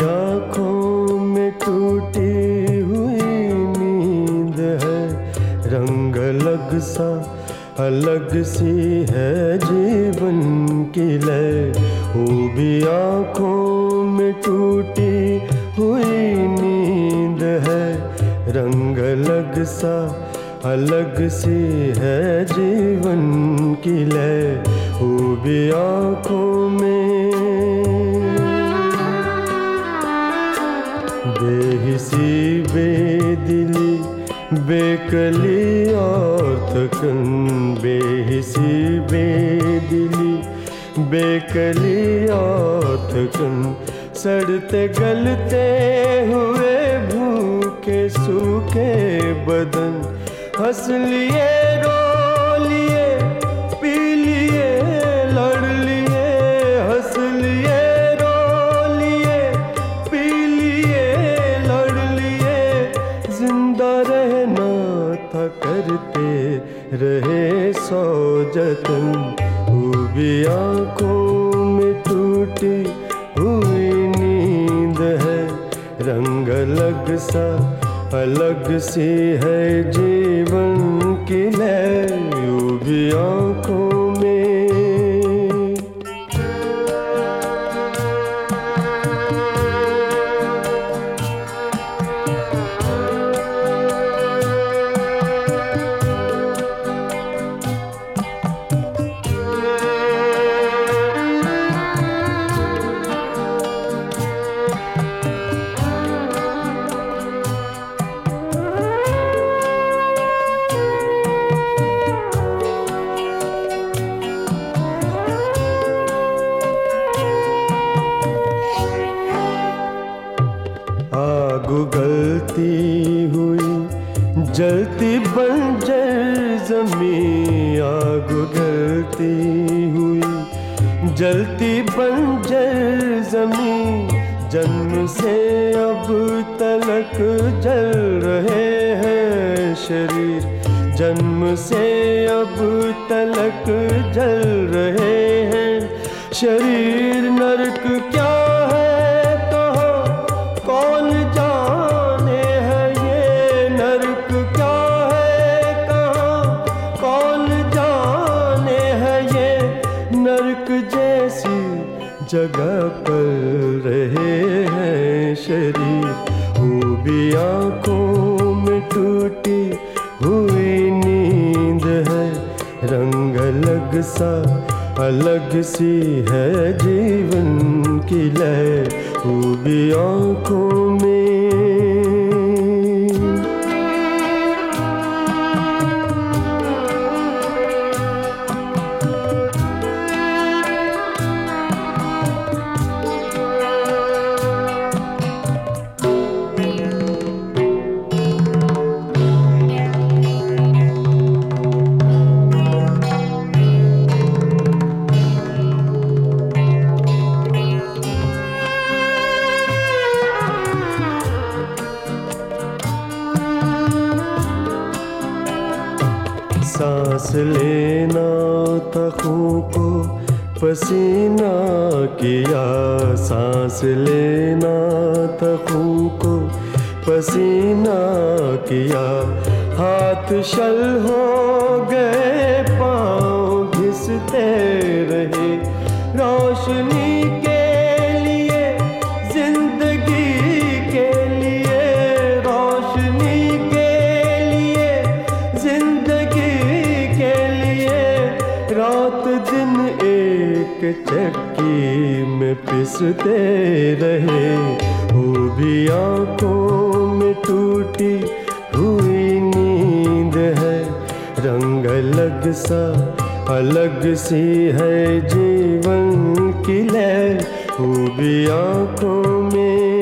आँखों में टूटी हुई नींद है, रंग अलग सा अलग सी है जीवन की लय। वो भी आँखों में टूटी हुई नींद है, रंग अलग सा अलग सी है जीवन की लय। वो भी आँखों में बेहिसी बेदिली बेकली और थकन, बेहिसी बेदिली बेकली और थकन, सड़ते गलते हुए भूखे सूखे बदन, हंस लिए रो लिए पी लिए लड़ लिए, हंस लिए रो लिए पी लिए लड़ लिए, जिंदा रहना था करते रहे सौ जतन। वो भी आँखों में टूटी हुई नींद है, रंग अलग सा अलग सी है जीवन की लय। वो भी आँखों में आग उगलती हुई जलती बंजर ज़मीं, आग उगलती हुई जलती बंजर ज़मीं, जन्म से अब तलक जल रहे हैं शरीर, जन्म से अब तलक जल रहे हैं शरीर। नरक क्या है कहाँ कौन जाने है ये, नरक क्या है कहाँ कौन जाने है ये, नरक जैसी जगह पर रहे हैं शरीर। वो भी आँखों में टूटी हुई नींद है, रंग अलग सा अलग सी है जीवन की लय। वो भी आँखों में सांस लेना था खूं को पसीना किया, सांस लेना था खूं को पसीना किया, हाथ शल हो गए पाँव घिसते रहे, रोशनी के लिए जिंदगी के लिए, रोशनी के लिए जिंदगी के लिए, रात दिन एक चक्की में पिसते रहे। वो भी आँखों में टूटी हुई नींद है, रंग अलग सा अलग सी है जीवन की लय। वो भी आँखों में